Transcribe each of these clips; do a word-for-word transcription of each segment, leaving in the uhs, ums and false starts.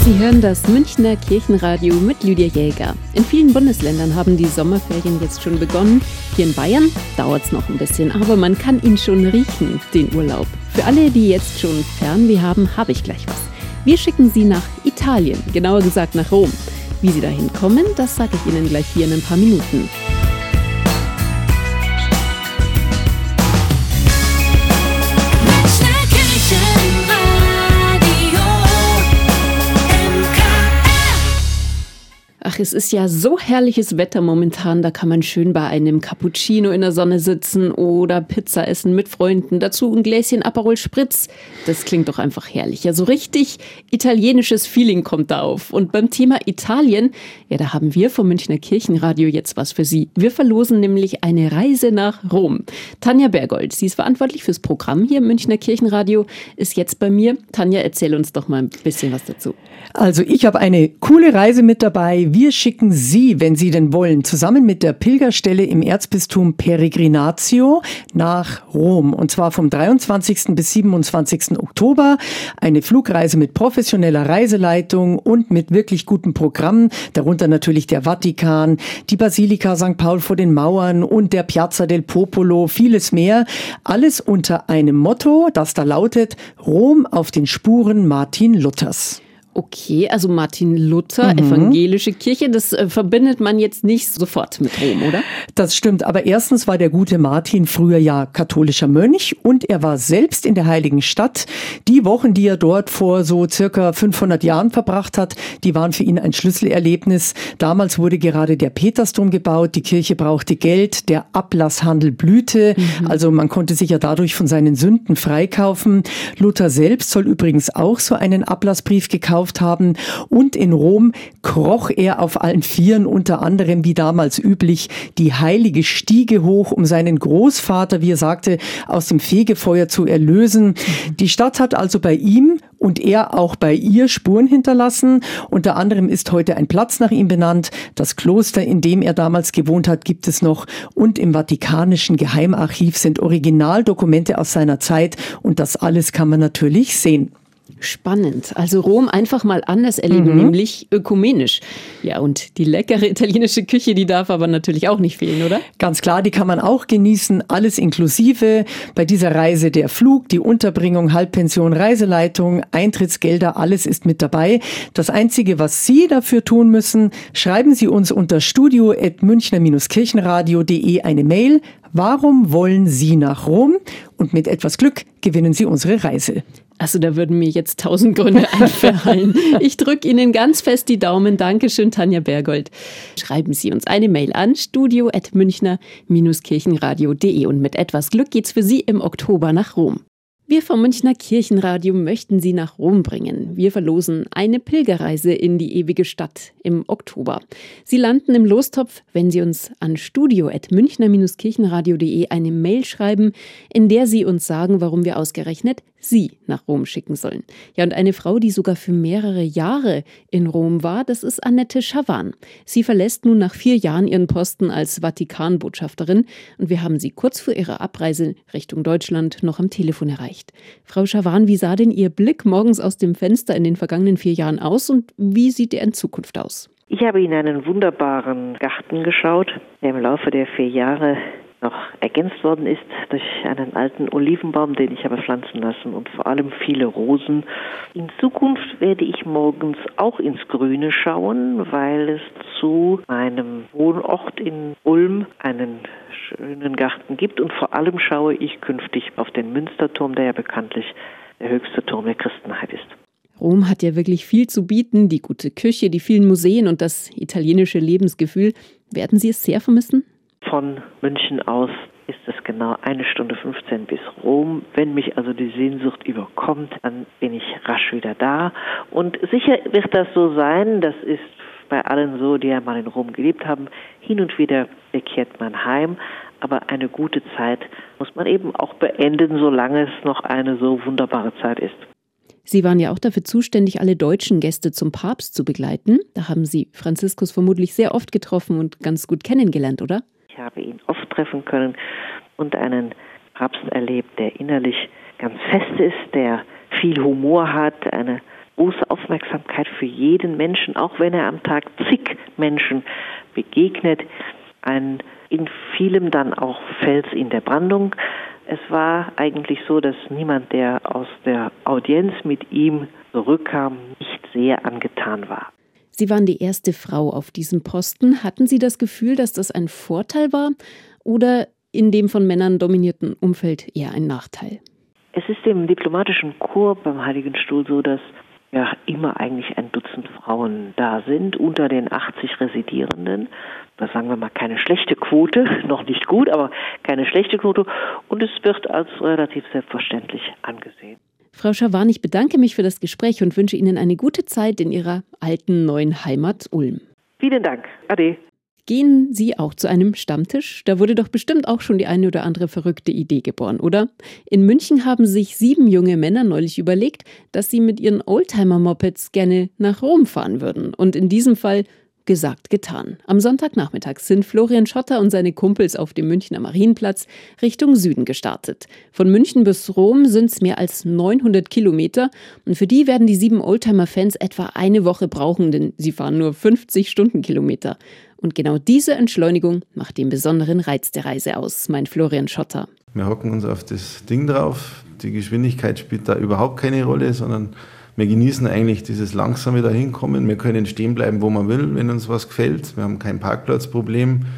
Sie hören das Münchner Kirchenradio mit Lydia Jäger. In vielen Bundesländern haben die Sommerferien jetzt schon begonnen. Hier in Bayern dauert es noch ein bisschen, aber man kann ihn schon riechen, den Urlaub. Für alle, die jetzt schon Fernweh haben, habe ich gleich was. Wir schicken Sie nach Italien, genauer gesagt nach Rom. Wie Sie dahin kommen, das sage ich Ihnen gleich hier in ein paar Minuten. Ach, es ist ja so herrliches Wetter momentan, da kann man schön bei einem Cappuccino in der Sonne sitzen oder Pizza essen mit Freunden, dazu ein Gläschen Aperol Spritz. Das klingt doch einfach herrlich. Ja, so richtig italienisches Feeling kommt da auf. Und beim Thema Italien, ja, da haben wir vom Münchner Kirchenradio jetzt was für Sie. Wir verlosen nämlich eine Reise nach Rom. Tanja Bergold, sie ist verantwortlich fürs Programm hier im Münchner Kirchenradio, ist jetzt bei mir. Tanja, erzähl uns doch mal ein bisschen was dazu. Also ich habe eine coole Reise mit dabei. Wir schicken Sie, wenn Sie denn wollen, zusammen mit der Pilgerstelle im Erzbistum Peregrinatio nach Rom. Und zwar vom dreiundzwanzigsten bis siebenundzwanzigsten Oktober. Eine Flugreise mit professioneller Reiseleitung und mit wirklich gutem Programm. Darunter natürlich der Vatikan, die Basilika Sankt Paul vor den Mauern und der Piazza del Popolo, vieles mehr. Alles unter einem Motto, das da lautet: Rom auf den Spuren Martin Luthers. Okay, also Martin Luther, mhm. evangelische Kirche, das äh, verbindet man jetzt nicht sofort mit Rom, oder? Das stimmt, aber erstens war der gute Martin früher ja katholischer Mönch und er war selbst in der Heiligen Stadt. Die Wochen, die er dort vor so circa fünfhundert Jahren verbracht hat, die waren für ihn ein Schlüsselerlebnis. Damals wurde gerade der Petersdom gebaut, die Kirche brauchte Geld, der Ablasshandel blühte, mhm. also man konnte sich ja dadurch von seinen Sünden freikaufen. Luther selbst soll übrigens auch so einen Ablassbrief gekauft haben und in Rom kroch er auf allen Vieren, unter anderem wie damals üblich die heilige Stiege hoch, um seinen Großvater, wie er sagte, aus dem Fegefeuer zu erlösen. Die Stadt hat also bei ihm und er auch bei ihr Spuren hinterlassen. Unter anderem ist heute ein Platz nach ihm benannt. Das Kloster, in dem er damals gewohnt hat, gibt es noch. Und im Vatikanischen Geheimarchiv sind Originaldokumente aus seiner Zeit. Und das alles kann man natürlich sehen. Spannend. Also Rom einfach mal anders erleben, mhm. nämlich ökumenisch. Ja, und die leckere italienische Küche, die darf aber natürlich auch nicht fehlen, oder? Ganz klar, die kann man auch genießen, alles inklusive. Bei dieser Reise der Flug, die Unterbringung, Halbpension, Reiseleitung, Eintrittsgelder, alles ist mit dabei. Das Einzige, was Sie dafür tun müssen, schreiben Sie uns unter studio at münchner kirchenradio punkt de eine Mail. Warum wollen Sie nach Rom? Und mit etwas Glück gewinnen Sie unsere Reise. Also da würden mir jetzt tausend Gründe einfallen. Ich drücke Ihnen ganz fest die Daumen. Dankeschön, Tanja Bergold. Schreiben Sie uns eine Mail an studio at münchner kirchenradio punkt de und mit etwas Glück geht's für Sie im Oktober nach Rom. Wir vom Münchner Kirchenradio möchten Sie nach Rom bringen. Wir verlosen eine Pilgerreise in die ewige Stadt im Oktober. Sie landen im Lostopf, wenn Sie uns an studio at münchner kirchenradio punkt de eine Mail schreiben, in der Sie uns sagen, warum wir ausgerechnet Sie nach Rom schicken sollen. Ja, und eine Frau, die sogar für mehrere Jahre in Rom war, das ist Annette Schawan. Sie verlässt nun nach vier Jahren ihren Posten als Vatikanbotschafterin und wir haben sie kurz vor ihrer Abreise Richtung Deutschland noch am Telefon erreicht. Frau Schawan, wie sah denn Ihr Blick morgens aus dem Fenster in den vergangenen vier Jahren aus und wie sieht er in Zukunft aus? Ich habe in einen wunderbaren Garten geschaut, der im Laufe der vier Jahre noch ergänzt worden ist durch einen alten Olivenbaum, den ich habe pflanzen lassen und vor allem viele Rosen. In Zukunft werde ich morgens auch ins Grüne schauen, weil es zu meinem Wohnort in Ulm einen schönen Garten gibt und vor allem schaue ich künftig auf den Münsterturm, der ja bekanntlich der höchste Turm der Christenheit ist. Rom hat ja wirklich viel zu bieten, die gute Küche, die vielen Museen und das italienische Lebensgefühl. Werden Sie es sehr vermissen? Von München aus ist es genau eine Stunde fünfzehn bis Rom. Wenn mich also die Sehnsucht überkommt, dann bin ich rasch wieder da. Und sicher wird das so sein, das ist bei allen so, die ja mal in Rom gelebt haben. Hin und wieder bekehrt man heim, aber eine gute Zeit muss man eben auch beenden, solange es noch eine so wunderbare Zeit ist. Sie waren ja auch dafür zuständig, alle deutschen Gäste zum Papst zu begleiten. Da haben Sie Franziskus vermutlich sehr oft getroffen und ganz gut kennengelernt, oder? Ich habe ihn oft treffen können und einen Papst erlebt, der innerlich ganz fest ist, der viel Humor hat, eine große Aufmerksamkeit für jeden Menschen, auch wenn er am Tag zig Menschen begegnet. Ein in vielem dann auch Fels in der Brandung. Es war eigentlich so, dass niemand, der aus der Audienz mit ihm zurückkam, nicht sehr angetan war. Sie waren die erste Frau auf diesem Posten. Hatten Sie das Gefühl, dass das ein Vorteil war oder in dem von Männern dominierten Umfeld eher ein Nachteil? Es ist im diplomatischen Korps beim Heiligen Stuhl so, dass ja immer eigentlich ein Dutzend Frauen da sind, unter den achtzig Residierenden. Da sagen wir mal keine schlechte Quote, noch nicht gut, aber keine schlechte Quote. Und es wird als relativ selbstverständlich angesehen. Frau Schawan, ich bedanke mich für das Gespräch und wünsche Ihnen eine gute Zeit in Ihrer alten neuen Heimat Ulm. Vielen Dank. Ade. Gehen Sie auch zu einem Stammtisch? Da wurde doch bestimmt auch schon die eine oder andere verrückte Idee geboren, oder? In München haben sich sieben junge Männer neulich überlegt, dass sie mit ihren Oldtimer-Mopeds gerne nach Rom fahren würden. Und in diesem Fall gesagt, getan. Am Sonntagnachmittag sind Florian Schotter und seine Kumpels auf dem Münchner Marienplatz Richtung Süden gestartet. Von München bis Rom sind es mehr als neunhundert Kilometer und für die werden die sieben Oldtimer-Fans etwa eine Woche brauchen, denn sie fahren nur fünfzig Stundenkilometer. Und genau diese Entschleunigung macht den besonderen Reiz der Reise aus, meint Florian Schotter. Wir hocken uns auf das Ding drauf. Die Geschwindigkeit spielt da überhaupt keine Rolle, sondern wir genießen eigentlich dieses langsame Dahinkommen. Wir können stehen bleiben, wo man will, wenn uns was gefällt. Wir haben kein Parkplatzproblem.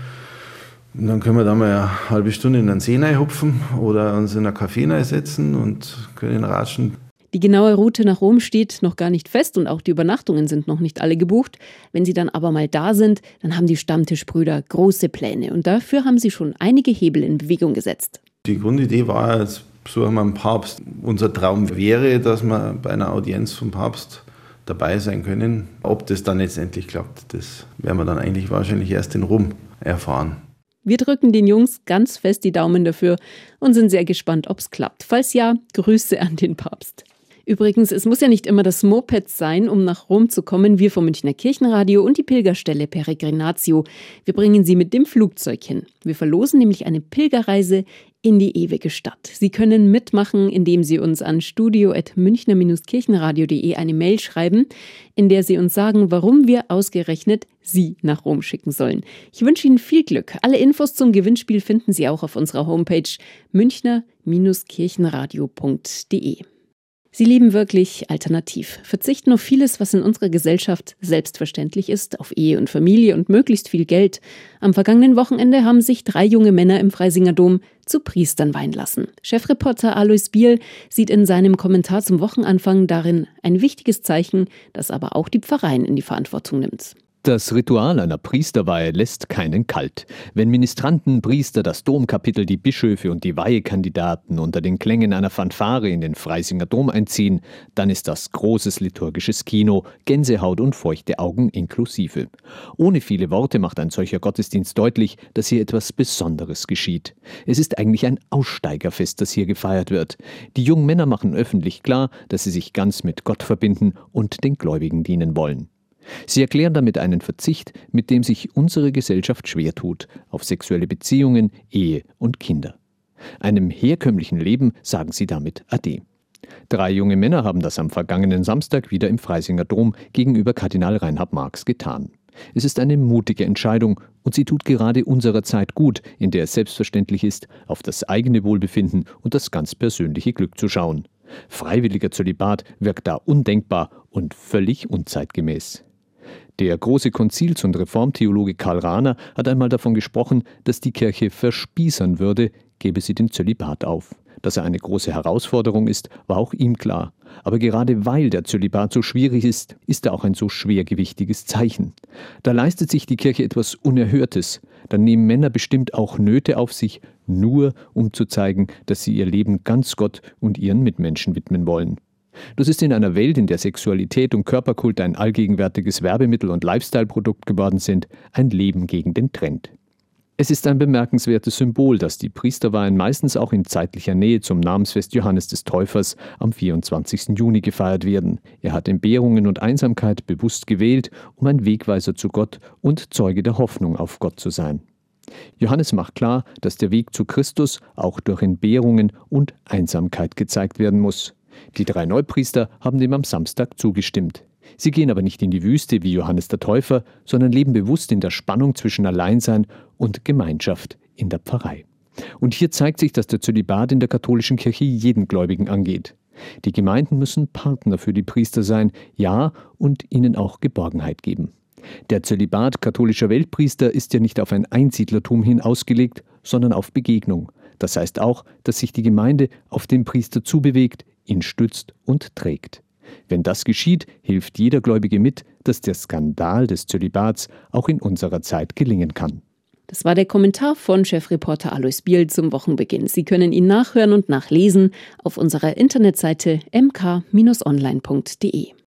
Und dann können wir da mal eine halbe Stunde in einen See hupfen oder uns in ein Café setzen und können ratschen. Die genaue Route nach Rom steht noch gar nicht fest und auch die Übernachtungen sind noch nicht alle gebucht. Wenn sie dann aber mal da sind, dann haben die Stammtischbrüder große Pläne und dafür haben sie schon einige Hebel in Bewegung gesetzt. Die Grundidee war, jetzt besuchen wir einen Papst. Unser Traum wäre, dass wir bei einer Audienz vom Papst dabei sein können. Ob das dann letztendlich klappt, das werden wir dann eigentlich wahrscheinlich erst in Rom erfahren. Wir drücken den Jungs ganz fest die Daumen dafür und sind sehr gespannt, ob es klappt. Falls ja, Grüße an den Papst. Übrigens, es muss ja nicht immer das Moped sein, um nach Rom zu kommen. Wir vom Münchner Kirchenradio und die Pilgerstelle Peregrinatio. Wir bringen Sie mit dem Flugzeug hin. Wir verlosen nämlich eine Pilgerreise in die ewige Stadt. Sie können mitmachen, indem Sie uns an studio at münchner kirchenradio punkt de eine Mail schreiben, in der Sie uns sagen, warum wir ausgerechnet Sie nach Rom schicken sollen. Ich wünsche Ihnen viel Glück. Alle Infos zum Gewinnspiel finden Sie auch auf unserer Homepage münchner kirchenradio punkt de. Sie leben wirklich alternativ, verzichten auf vieles, was in unserer Gesellschaft selbstverständlich ist, auf Ehe und Familie und möglichst viel Geld. Am vergangenen Wochenende haben sich drei junge Männer im Freisinger Dom zu Priestern weihen lassen. Chefreporter Alois Biel sieht in seinem Kommentar zum Wochenanfang darin ein wichtiges Zeichen, das aber auch die Pfarreien in die Verantwortung nimmt. Das Ritual einer Priesterweihe lässt keinen kalt. Wenn Ministranten, Priester, das Domkapitel, die Bischöfe und die Weihekandidaten unter den Klängen einer Fanfare in den Freisinger Dom einziehen, dann ist das großes liturgisches Kino, Gänsehaut und feuchte Augen inklusive. Ohne viele Worte macht ein solcher Gottesdienst deutlich, dass hier etwas Besonderes geschieht. Es ist eigentlich ein Aussteigerfest, das hier gefeiert wird. Die jungen Männer machen öffentlich klar, dass sie sich ganz mit Gott verbinden und den Gläubigen dienen wollen. Sie erklären damit einen Verzicht, mit dem sich unsere Gesellschaft schwer tut, auf sexuelle Beziehungen, Ehe und Kinder. Einem herkömmlichen Leben sagen sie damit Ade. Drei junge Männer haben das am vergangenen Samstag wieder im Freisinger Dom gegenüber Kardinal Reinhard Marx getan. Es ist eine mutige Entscheidung und sie tut gerade unserer Zeit gut, in der es selbstverständlich ist, auf das eigene Wohlbefinden und das ganz persönliche Glück zu schauen. Freiwilliger Zölibat wirkt da undenkbar und völlig unzeitgemäß. Der große Konzils- und Reformtheologe Karl Rahner hat einmal davon gesprochen, dass die Kirche verspießern würde, gäbe sie den Zölibat auf. Dass er eine große Herausforderung ist, war auch ihm klar. Aber gerade weil der Zölibat so schwierig ist, ist er auch ein so schwergewichtiges Zeichen. Da leistet sich die Kirche etwas Unerhörtes. Dann nehmen Männer bestimmt auch Nöte auf sich, nur um zu zeigen, dass sie ihr Leben ganz Gott und ihren Mitmenschen widmen wollen. Das ist in einer Welt, in der Sexualität und Körperkult ein allgegenwärtiges Werbemittel und Lifestyle-Produkt geworden sind, ein Leben gegen den Trend. Es ist ein bemerkenswertes Symbol, dass die Priesterweihen meistens auch in zeitlicher Nähe zum Namensfest Johannes des Täufers am vierundzwanzigsten Juni gefeiert werden. Er hat Entbehrungen und Einsamkeit bewusst gewählt, um ein Wegweiser zu Gott und Zeuge der Hoffnung auf Gott zu sein. Johannes macht klar, dass der Weg zu Christus auch durch Entbehrungen und Einsamkeit gezeigt werden muss. Die drei Neupriester haben dem am Samstag zugestimmt. Sie gehen aber nicht in die Wüste wie Johannes der Täufer, sondern leben bewusst in der Spannung zwischen Alleinsein und Gemeinschaft in der Pfarrei. Und hier zeigt sich, dass der Zölibat in der katholischen Kirche jeden Gläubigen angeht. Die Gemeinden müssen Partner für die Priester sein, ja, und ihnen auch Geborgenheit geben. Der Zölibat katholischer Weltpriester ist ja nicht auf ein Einsiedlertum hin ausgelegt, sondern auf Begegnung. Das heißt auch, dass sich die Gemeinde auf den Priester zubewegt, ihn stützt und trägt. Wenn das geschieht, hilft jeder Gläubige mit, dass der Skandal des Zölibats auch in unserer Zeit gelingen kann. Das war der Kommentar von Chefreporter Alois Biel zum Wochenbeginn. Sie können ihn nachhören und nachlesen auf unserer Internetseite m k Bindestrich online punkt de.